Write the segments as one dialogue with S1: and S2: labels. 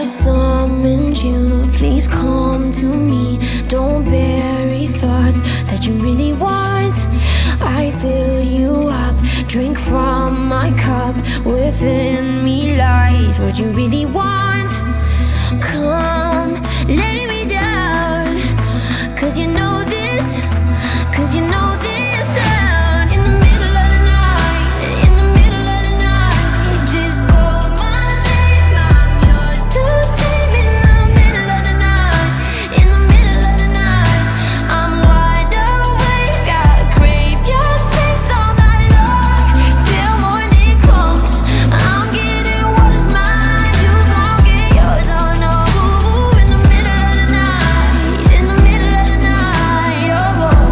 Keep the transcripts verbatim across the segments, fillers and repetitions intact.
S1: I summoned you, please come to me. Don't bury thoughts that you really want. I fill you up, drink from my cup. Within me lies what you really want. Come, lay me down, cause you know this, cause you know this. Sound in the middle of the night, in the middle of the night. Just call my name, I'm yours to tame. In the middle of the night, in the middle of the night. I'm wide awake, I crave your taste all night long. Till morning comes, I'm getting what is mine. You gon' get yours, oh no. In the middle of the night, in the middle of the night, oh, oh.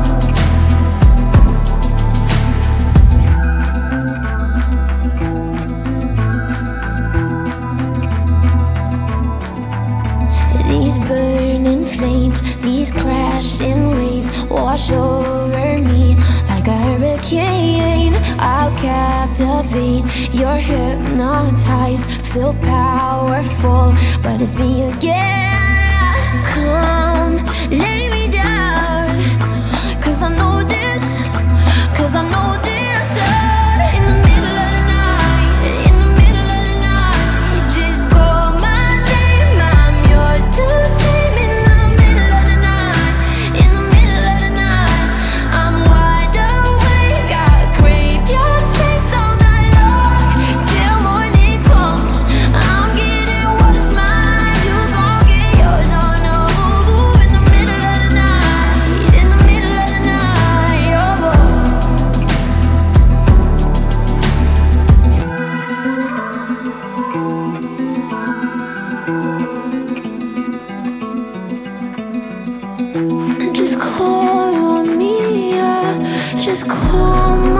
S1: These burning flames, these crashing waves wash over me like a hurricane. I'll captivate, you're hypnotized, feel powerful, but it's me again. Come, lay me down, cause I know this, cause I know this. Sound in the middle of the night, in the middle of the night. Just call my name, I'm yours to tame. In the middle of the night, in the middle of the night. I'm wide awake, I crave your taste all night long. Till morning comes, I'm getting what is mine. You gon' get yours, oh no. In the middle of the night, in the middle of the night, oh, oh. Just call on me, yeah. Just call me.